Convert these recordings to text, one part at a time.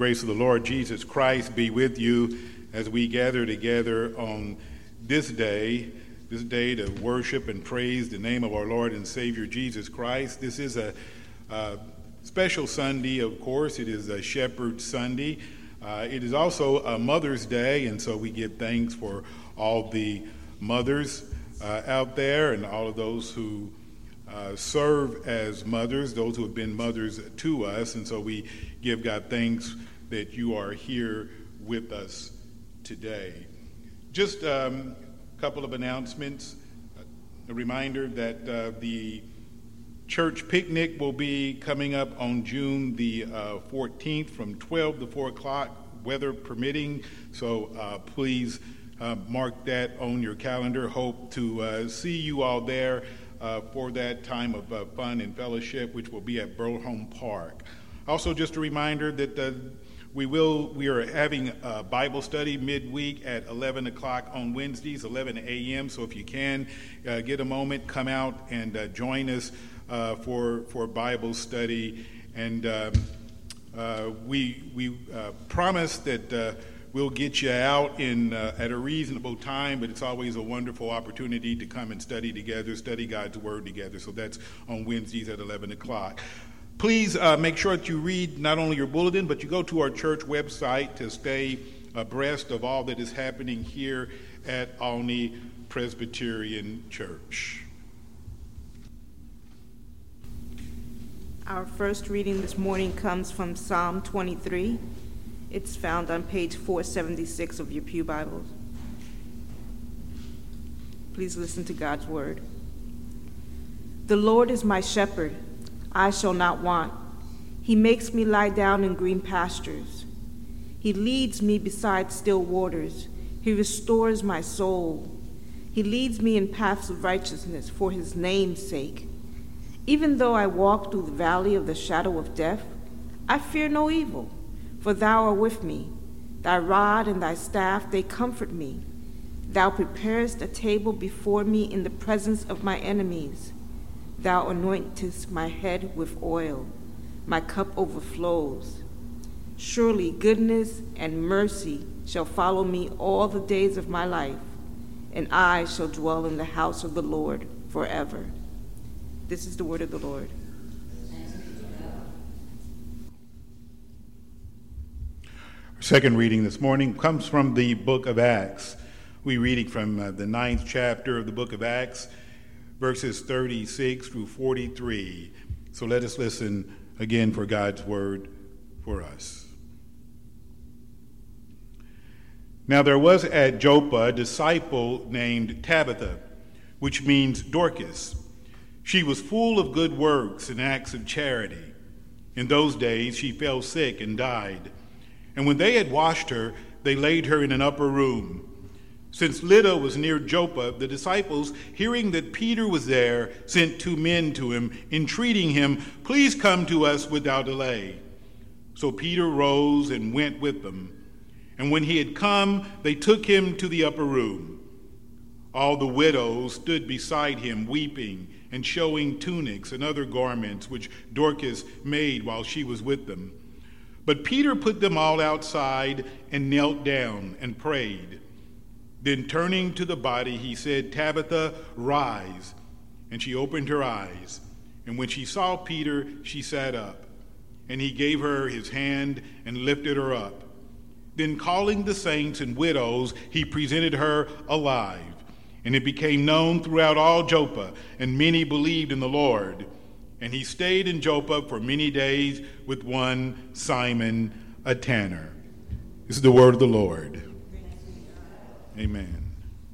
Grace of the Lord Jesus Christ be with you as we gather together on this day to worship and praise the name of our Lord and Savior Jesus Christ. This is a special Sunday, of course. It is a Shepherd Sunday. It is also a Mother's Day, and so we give thanks for all the mothers out there and all of those who serve as mothers, those who have been mothers to us, and so we give God thanks that you are here with us today. Just a couple of announcements. A reminder that the church picnic will be coming up on June the 14th from 12 to 4 o'clock, weather permitting, so please mark that on your calendar. Hope to see you all there for that time of fun and fellowship, which will be at Burholm Park. Also, just a reminder that we are having a Bible study midweek at 11 o'clock on Wednesdays, 11 a.m. So if you can get a moment, come out and join us for Bible study. And we promise that we'll get you out at a reasonable time, but it's always a wonderful opportunity to come and study together, study God's Word together. So that's on Wednesdays at 11 o'clock. Please make sure that you read not only your bulletin, but you go to our church website to stay abreast of all that is happening here at Olney Presbyterian Church. Our first reading this morning comes from Psalm 23. It's found on page 476 of your pew Bibles. Please listen to God's word. The Lord is my shepherd, I shall not want. He makes me lie down in green pastures. He leads me beside still waters. He restores my soul. He leads me in paths of righteousness for his name's sake. Even though I walk through the valley of the shadow of death, I fear no evil, for thou art with me. Thy rod and thy staff, they comfort me. Thou preparest a table before me in the presence of my enemies. Thou anointest my head with oil. My cup overflows. Surely goodness and mercy shall follow me all the days of my life, and I shall dwell in the house of the Lord forever. This is the word of the Lord. Our second reading this morning comes from the book of Acts. We're reading from the 9th chapter of the book of Acts, verses 36 through 43. So let us listen again for God's word for us. Now there was at Joppa a disciple named Tabitha, which means Dorcas. She was full of good works and acts of charity. In those days she fell sick and died. And when they had washed her, they laid her in an upper room. Since Lydda was near Joppa, the disciples, hearing that Peter was there, sent 2 men to him, entreating him, "Please come to us without delay." So Peter rose and went with them. And when he had come, they took him to the upper room. All the widows stood beside him, weeping and showing tunics and other garments which Dorcas made while she was with them. But Peter put them all outside and knelt down and prayed. Then turning to the body, he said, "Tabitha, rise." And she opened her eyes. And when she saw Peter, she sat up. And he gave her his hand and lifted her up. Then calling the saints and widows, he presented her alive. And it became known throughout all Joppa, and many believed in the Lord. And he stayed in Joppa for many days with one Simon, a tanner. This is the word of the Lord. Amen.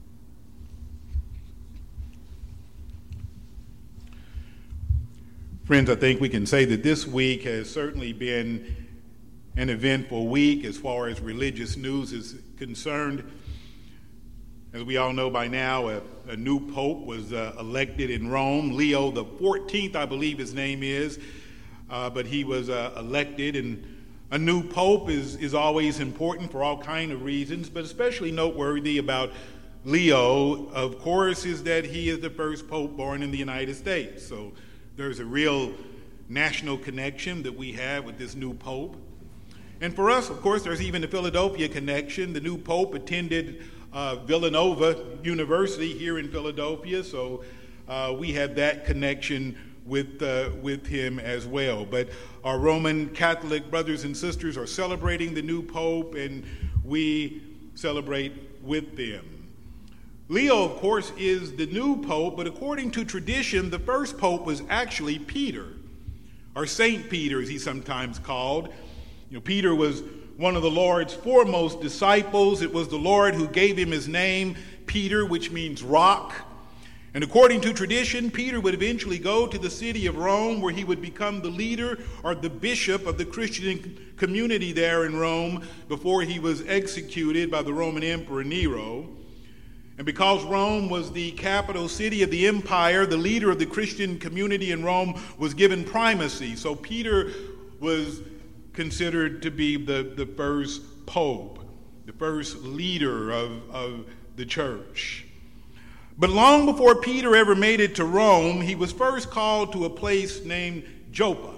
Friends, I think we can say that this week has certainly been an eventful week as far as religious news is concerned. As we all know by now, a new pope was elected in Rome. Leo the 14th, I believe his name is, but he was elected, and a new pope is always important for all kinds of reasons, but especially noteworthy about Leo, of course, is that he is the first pope born in the United States. So there's a real national connection that we have with this new pope. And for us, of course, there's even the Philadelphia connection. The new pope attended Villanova University here in Philadelphia, so we have that connection with him as well. But our Roman Catholic brothers and sisters are celebrating the new pope, and we celebrate with them. Leo, of course, is the new pope, but according to tradition, the first pope was actually Peter, or Saint Peter, as he's sometimes called. Peter was one of the Lord's foremost disciples. It was the Lord who gave him his name, Peter, which means rock. And according to tradition, Peter would eventually go to the city of Rome, where he would become the leader or the bishop of the Christian community there in Rome before he was executed by the Roman Emperor Nero. And because Rome was the capital city of the empire, the leader of the Christian community in Rome was given primacy. So Peter was considered to be the first pope, the first leader of the church. But long before Peter ever made it to Rome, he was first called to a place named Joppa.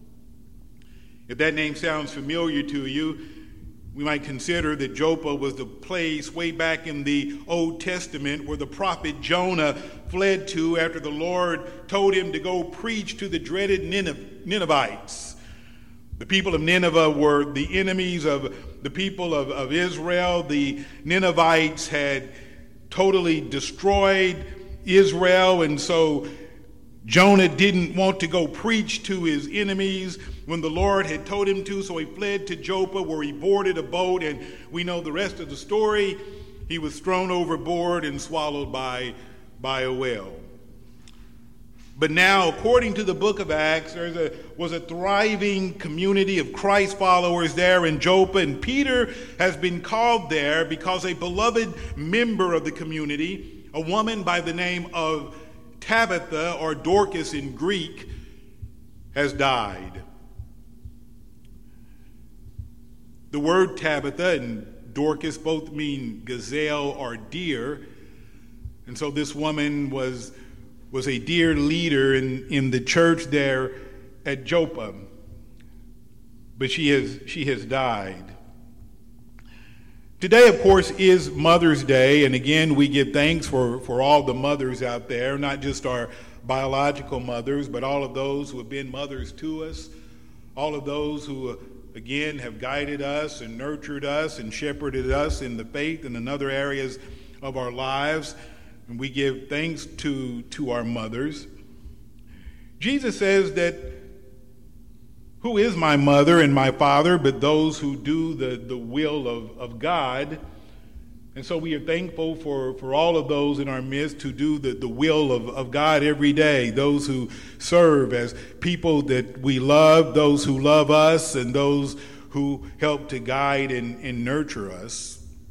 If that name sounds familiar to you, we might consider that Joppa was the place way back in the Old Testament where the prophet Jonah fled to after the Lord told him to go preach to the dreaded Ninevites. The people of Nineveh were the enemies of the people of Israel. The Ninevites had totally destroyed Israel, and so Jonah didn't want to go preach to his enemies when the Lord had told him to, so he fled to Joppa, where he boarded a boat, and we know the rest of the story. He was thrown overboard and swallowed by a whale. But now, according to the book of Acts, there was a thriving community of Christ followers there in Joppa, and Peter has been called there because a beloved member of the community, a woman by the name of Tabitha, or Dorcas in Greek, has died. The word Tabitha and Dorcas both mean gazelle or deer, and so this woman was a dear leader in the church there at Joppa, but she has died. Today, of course, is Mother's Day, and again, we give thanks for all the mothers out there, not just our biological mothers, but all of those who have been mothers to us, all of those who, again, have guided us and nurtured us and shepherded us in the faith and in other areas of our lives. And we give thanks to our mothers. Jesus says that, who is my mother and my father but those who do the will of God? And so we are thankful for all of those in our midst who do the will of God every day, those who serve as people that we love, those who love us, and those who help to guide and nurture us.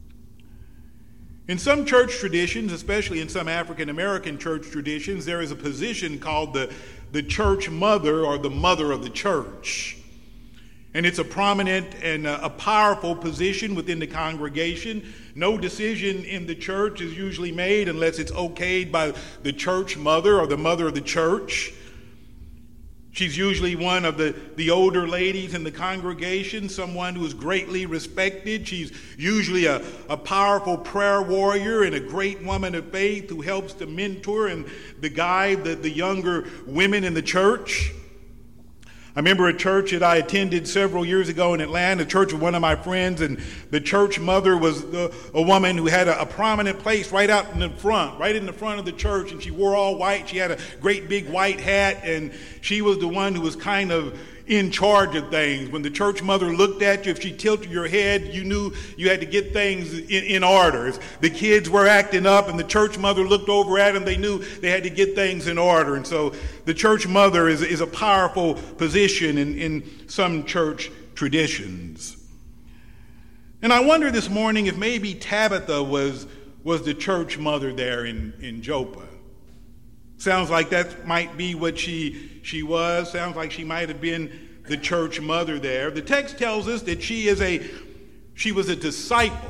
In some church traditions, especially in some African American church traditions, there is a position called the church mother, or the mother of the church. And it's a prominent and a powerful position within the congregation. No decision in the church is usually made unless it's okayed by the church mother or the mother of the church. She's usually one of the older ladies in the congregation, someone who is greatly respected. She's usually a powerful prayer warrior and a great woman of faith who helps to mentor and to guide the younger women in the church. I remember a church that I attended several years ago in Atlanta, a church of one of my friends, and the church mother was a woman who had a prominent place right out in the front, right in the front of the church, and she wore all white. She had a great big white hat, and she was the one who was kind of in charge of things. When the church mother looked at you, if she tilted your head, you knew you had to get things in order. If the kids were acting up and the church mother looked over at them, they knew they had to get things in order. And so the church mother is a powerful position in some church traditions. And I wonder this morning if maybe Tabitha was the church mother there in Joppa. Sounds like that might be what she was. Sounds like she might have been the church mother there. The text tells us that she was a disciple.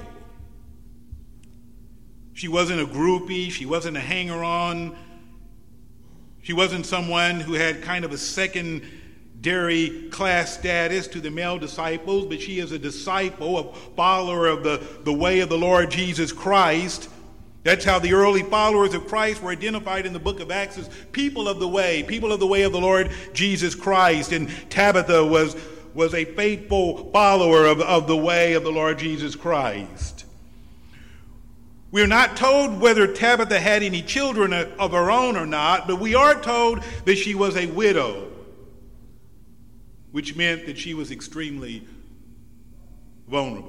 She wasn't a groupie. She wasn't a hanger-on. She wasn't someone who had kind of a second dairy class status to the male disciples, but she is a disciple, a follower of the way of the Lord Jesus Christ. That's how the early followers of Christ were identified in the book of Acts as people of the way of the Lord Jesus Christ. And Tabitha was a faithful follower of the way of the Lord Jesus Christ. We're not told whether Tabitha had any children of her own or not, but we are told that she was a widow, which meant that she was extremely vulnerable.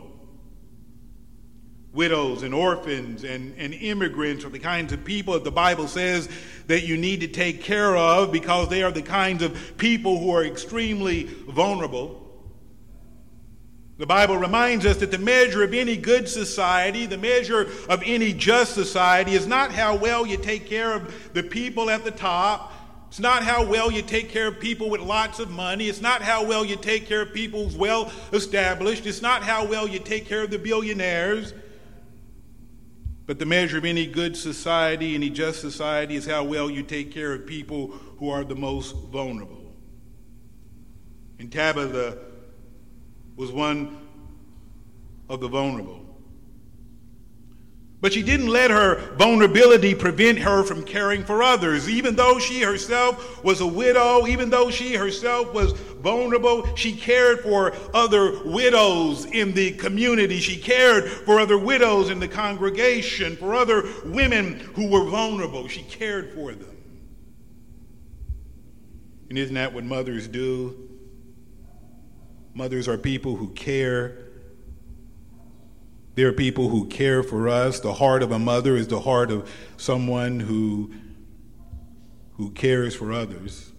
Widows and orphans and immigrants are the kinds of people that the Bible says that you need to take care of because they are the kinds of people who are extremely vulnerable. The Bible reminds us that the measure of any good society, the measure of any just society, is not how well you take care of the people at the top. It's not how well you take care of people with lots of money. It's not how well you take care of people who's well established. It's not how well you take care of the billionaires. But the measure of any good society, any just society, is how well you take care of people who are the most vulnerable. And Tabitha was one of the vulnerable. But she didn't let her vulnerability prevent her from caring for others. Even though she herself was a widow, even though she herself was vulnerable, she cared for other widows in the community. She cared for other widows in the congregation, for other women who were vulnerable. She cared for them. And isn't that what mothers do? Mothers are people who care. There are people who care for us. The heart of a mother is the heart of someone who cares for others.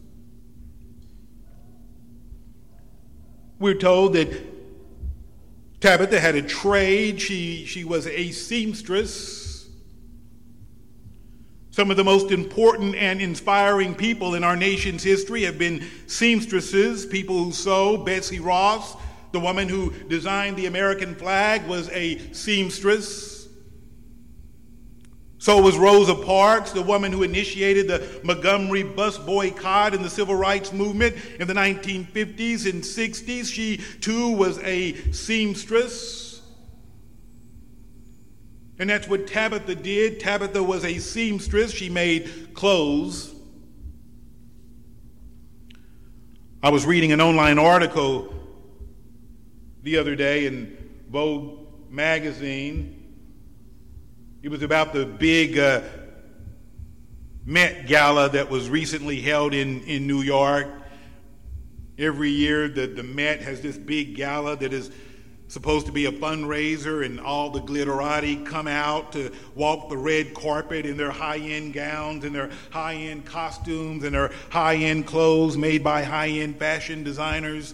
We're told that Tabitha had a trade. She was a seamstress. Some of the most important and inspiring people in our nation's history have been seamstresses, people who sew. Betsy Ross, the woman who designed the American flag, was a seamstress. So was Rosa Parks, the woman who initiated the Montgomery bus boycott in the civil rights movement in the 1950s and 60s. She, too, was a seamstress. And that's what Tabitha did. Tabitha was a seamstress. She made clothes. I was reading an online article the other day in Vogue magazine. It was about the big Met Gala that was recently held in New York. Every year the Met has this big gala that is supposed to be a fundraiser, and all the glitterati come out to walk the red carpet in their high-end gowns and their high-end costumes and their high-end clothes made by high-end fashion designers.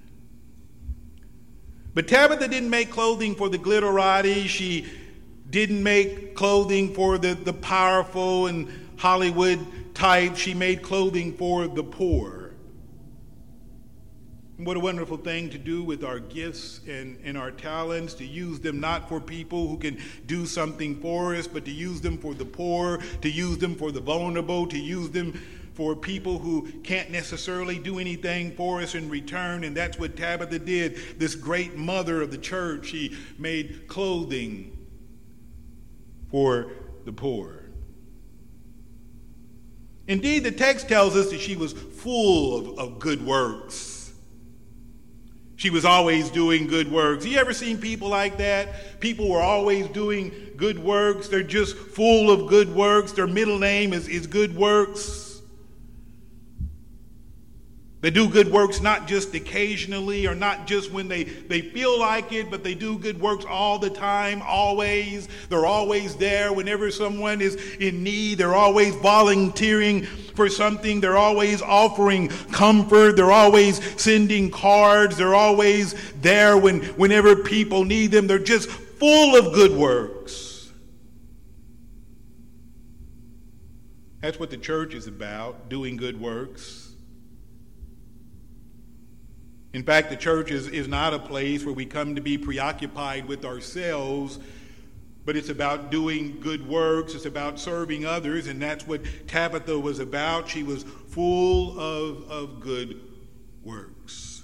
But Tabitha didn't make clothing for the glitterati. She didn't make clothing for the powerful and Hollywood type. She made clothing for the poor. And what a wonderful thing to do with our gifts and our talents, to use them not for people who can do something for us, but to use them for the poor, to use them for the vulnerable, to use them for people who can't necessarily do anything for us in return. And that's what Tabitha did. This great mother of the church, she made clothing for the poor. Indeed, the text tells us that she was full of good works. She was always doing good works. You ever seen people like that? People who are always doing good works. They're just full of good works. Their middle name is good works. They do good works not just occasionally or not just when they feel like it, but they do good works all the time, always. They're always there whenever someone is in need. They're always volunteering for something. They're always offering comfort. They're always sending cards. They're always there whenever people need them. They're just full of good works. That's what the church is about, doing good works. In fact, the church is not a place where we come to be preoccupied with ourselves, but it's about doing good works. It's about serving others, and that's what Tabitha was about. She was full of good works.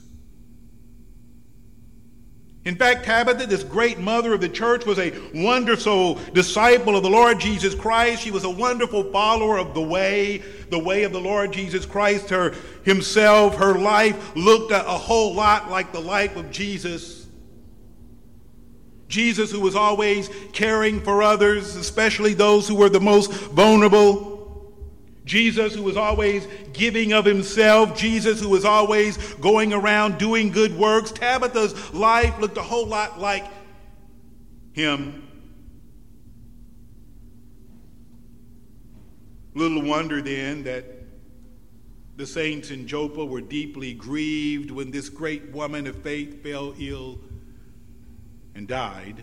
In fact, Tabitha, this great mother of the church, was a wonderful disciple of the Lord Jesus Christ. She was a wonderful follower of the way of the Lord Jesus Christ. Her life looked a whole lot like the life of Jesus. Jesus, who was always caring for others, especially those who were the most vulnerable. Jesus, who was always giving of himself. Jesus, who was always going around doing good works. Tabitha's life looked a whole lot like him. Little wonder then that the saints in Joppa were deeply grieved when this great woman of faith fell ill and died.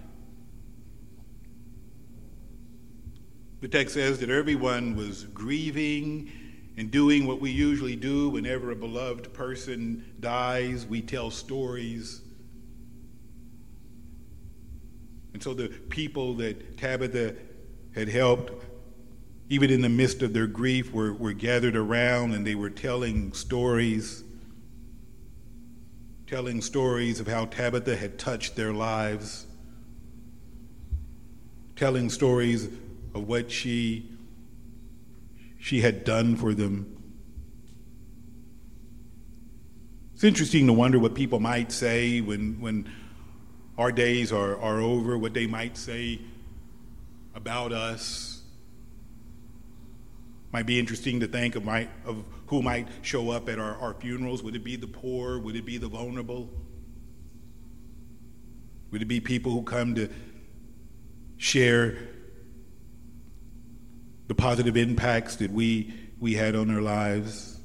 The text says that everyone was grieving and doing what we usually do whenever a beloved person dies. We tell stories. And so the people that Tabitha had helped, even in the midst of their grief, were gathered around, and they were telling stories of how Tabitha had touched their lives, telling stories of what she had done for them. It's interesting to wonder what people might say when our days are over, what they might say about us. Might be interesting to think of who might show up at our funerals. Would it be the poor? Would it be the vulnerable? Would it be people who come to share the positive impacts that we had on their lives?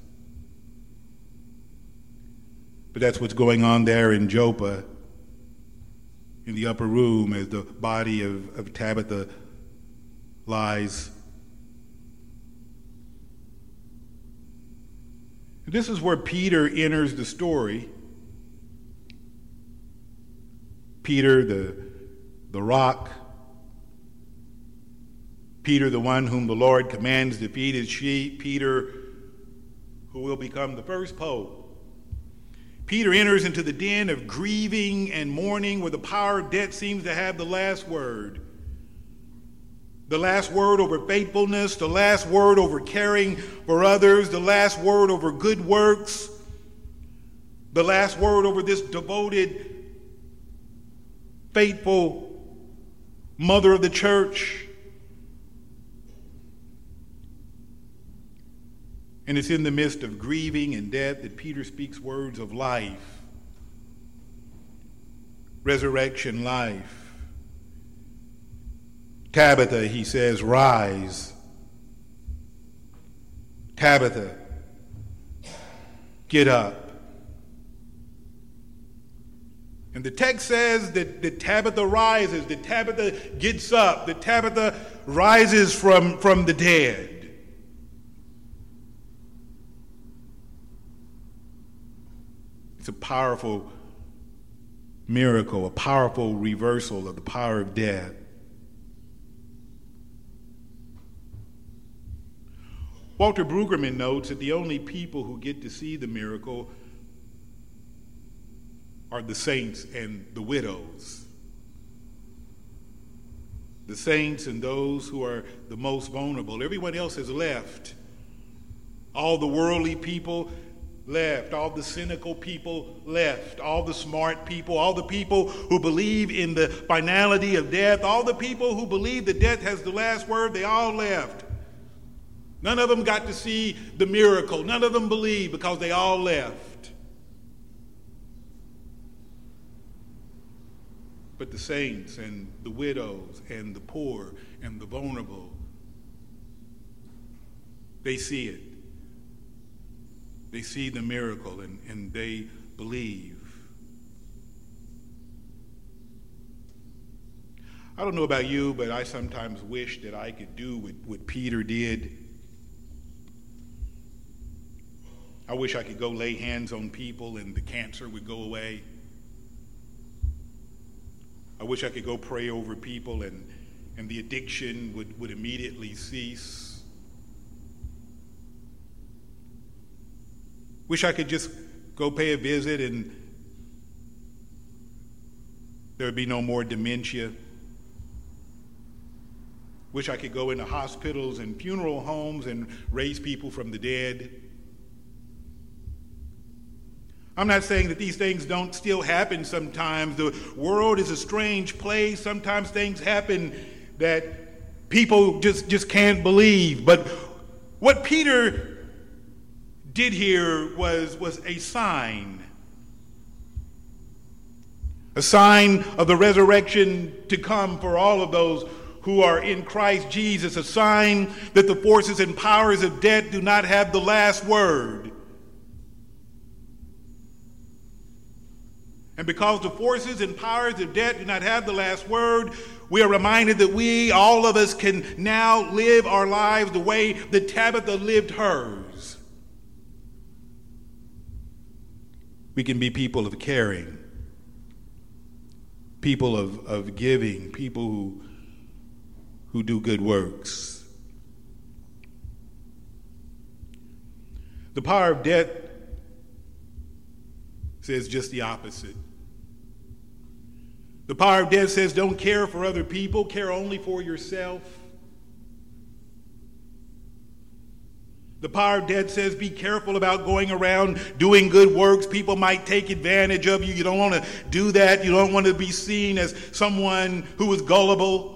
But that's what's going on there in Joppa, in the upper room, as the body of Tabitha lies. This is where Peter enters the story. Peter, the rock. Peter, the one whom the Lord commands to feed his sheep. Peter, who will become the first pope. Peter enters into the den of grieving and mourning, where the power of death seems to have the last word. The last word over faithfulness, the last word over caring for others, the last word over good works, the last word over this devoted, faithful mother of the church. And it's in the midst of grieving and death that Peter speaks words of life, resurrection life. Tabitha, he says, rise. Tabitha, get up. And the text says that Tabitha rises, that Tabitha gets up, that Tabitha rises from the dead. It's a powerful miracle, a powerful reversal of the power of death. Walter Brueggemann notes that the only people who get to see the miracle are the saints and the widows. The saints and those who are the most vulnerable. Everyone else has left. All the worldly people left. All the cynical people left. All the smart people. All the people who believe in the finality of death. All the people who believe that death has the last word, they all left. None of them got to see the miracle. None of them believed because they all left. But the saints and the widows and the poor and the vulnerable, they see it. They see the miracle and they believe. I don't know about you, but I sometimes wish that I could do what Peter did. I wish I could go lay hands on people and the cancer would go away. I wish I could go pray over people and the addiction would immediately cease. Wish I could just go pay a visit and there would be no more dementia. Wish I could go into hospitals and funeral homes and raise people from the dead. I'm not saying that these things don't still happen sometimes. The world is a strange place. Sometimes things happen that people just can't believe. But what Peter did here was a sign. A sign of the resurrection to come for all of those who are in Christ Jesus. A sign that the forces and powers of death do not have the last word. And because the forces and powers of death do not have the last word, we are reminded that we, all of us, can now live our lives the way that Tabitha lived hers. We can be people of caring, people of giving, people who do good works. The power of death says just the opposite. The power of death says don't care for other people, care only for yourself. The power of death says be careful about going around doing good works. People might take advantage of you. You don't want to do that. You don't want to be seen as someone who is gullible.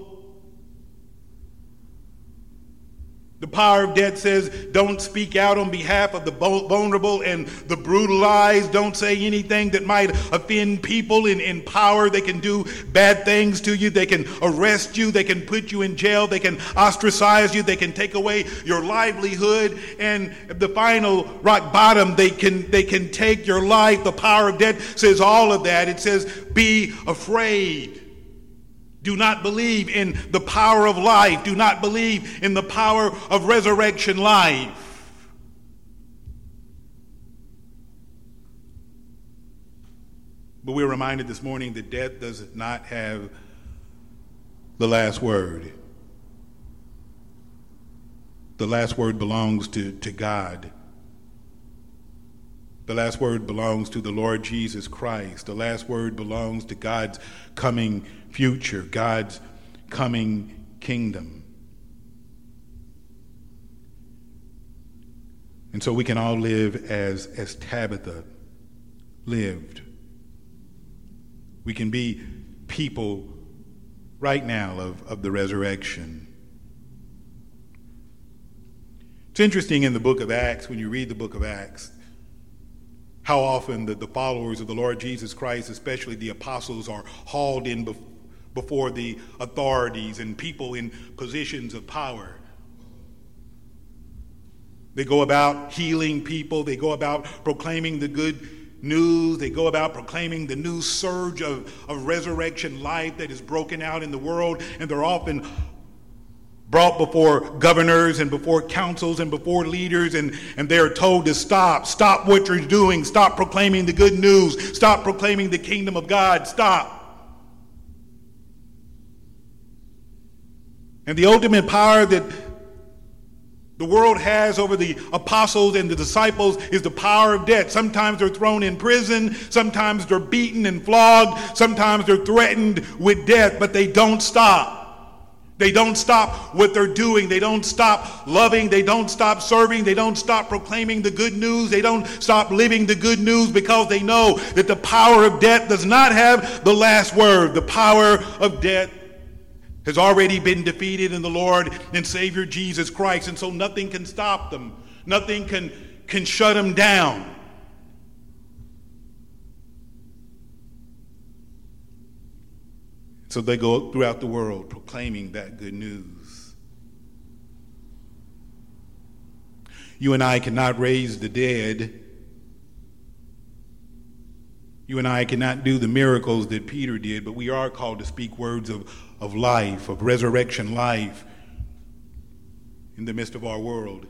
The power of death says don't speak out on behalf of the vulnerable and the brutalized. Don't say anything that might offend people in power. They can do bad things to you. They can arrest you. They can put you in jail. They can ostracize you. They can take away your livelihood. And the final rock bottom, they can take your life. The power of death says all of that. It says be afraid. Do not believe in the power of life. Do not believe in the power of resurrection life. But we're reminded this morning that death does not have the last word. The last word belongs to God. The last word belongs to the Lord Jesus Christ. The last word belongs to God's coming future, God's coming kingdom. And so we can all live as Tabitha lived. We can be people right now of the resurrection. It's interesting in the book of Acts, when you read the book of Acts, how often the followers of the Lord Jesus Christ, especially the apostles, are hauled in before the authorities and people in positions of power. They go about healing people. They go about proclaiming the good news. They go about proclaiming the new surge of resurrection life that is broken out in the world. And they're often brought before governors and before councils and before leaders, and they're told to stop what you're doing, stop proclaiming the good news, stop proclaiming the kingdom of God, stop. And the ultimate power that the world has over the apostles and the disciples is the power of death. Sometimes they're thrown in prison, sometimes they're beaten and flogged, sometimes they're threatened with death, but they don't stop. They don't stop what they're doing. They don't stop loving. They don't stop serving. They don't stop proclaiming the good news. They don't stop living the good news because they know that the power of death does not have the last word. The power of death has already been defeated in the Lord and Savior Jesus Christ. And so nothing can stop them. Nothing can shut them down. So they go throughout the world proclaiming that good news. You and I cannot raise the dead. You and I cannot do the miracles that Peter did, but we are called to speak words of life, of resurrection life in the midst of our world.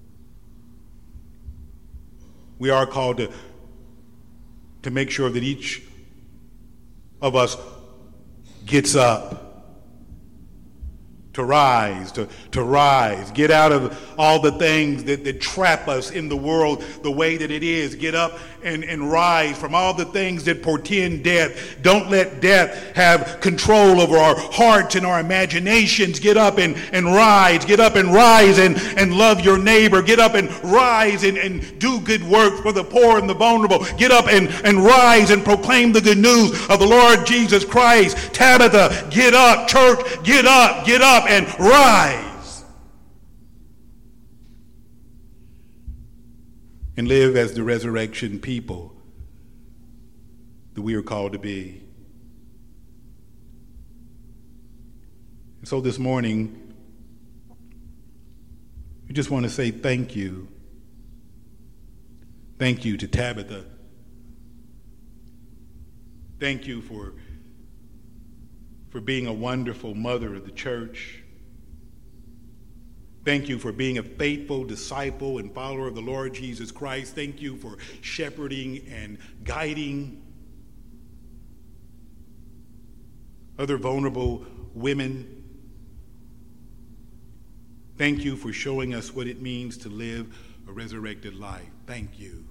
We are called to make sure that each of us gets up to rise, to rise. Get out of all the things that trap us in the world the way that it is. Get up and rise from all the things that portend death. Don't let death have control over our hearts and our imaginations. Get up and rise. Get up and rise and love your neighbor. Get up and rise and do good work for the poor and the vulnerable. Get up and rise and proclaim the good news of the Lord Jesus Christ. Tabitha, get up. Church, get up and rise. And live as the resurrection people that we are called to be. And so this morning, we just want to say thank you. Thank you to Tabitha. Thank you for being a wonderful mother of the church. Thank you for being a faithful disciple and follower of the Lord Jesus Christ. Thank you for shepherding and guiding other vulnerable women. Thank you for showing us what it means to live a resurrected life. Thank you.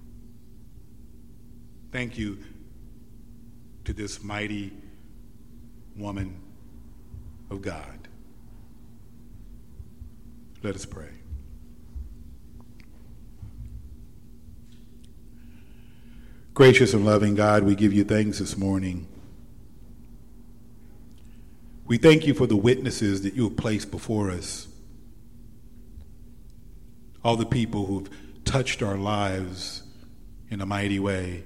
Thank you to this mighty woman of God. Let us pray. Gracious and loving God, we give you thanks this morning. We thank you for the witnesses that you have placed before us. All the people who have touched our lives in a mighty way.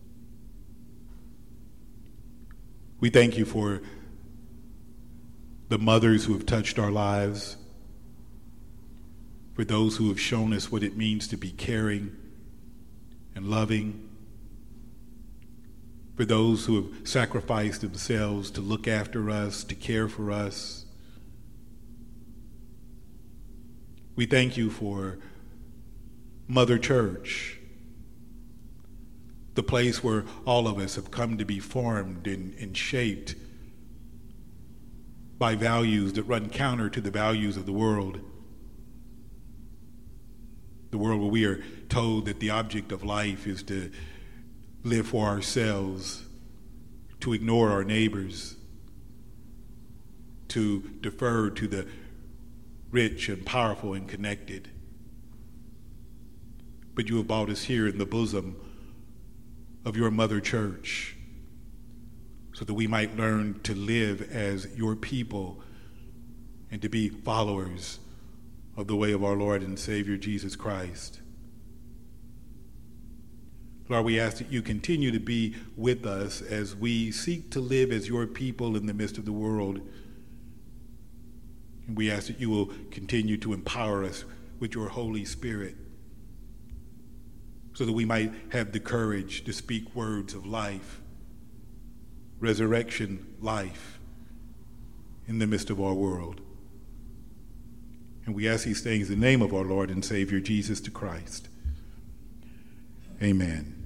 We thank you for the mothers who have touched our lives, for those who have shown us what it means to be caring and loving, for those who have sacrificed themselves to look after us, to care for us. We thank you for Mother Church, the place where all of us have come to be formed and shaped by values that run counter to the values of the world. The world where we are told that the object of life is to live for ourselves, to ignore our neighbors, to defer to the rich and powerful and connected. But you have brought us here in the bosom of your Mother Church, so that we might learn to live as your people and to be followers of the way of our Lord and Savior Jesus Christ. Lord, we ask that you continue to be with us as we seek to live as your people in the midst of the world. And we ask that you will continue to empower us with your Holy Spirit, so that we might have the courage to speak words of life, resurrection life in the midst of our world. And we ask these things in the name of our Lord and Savior, Jesus the Christ. Amen.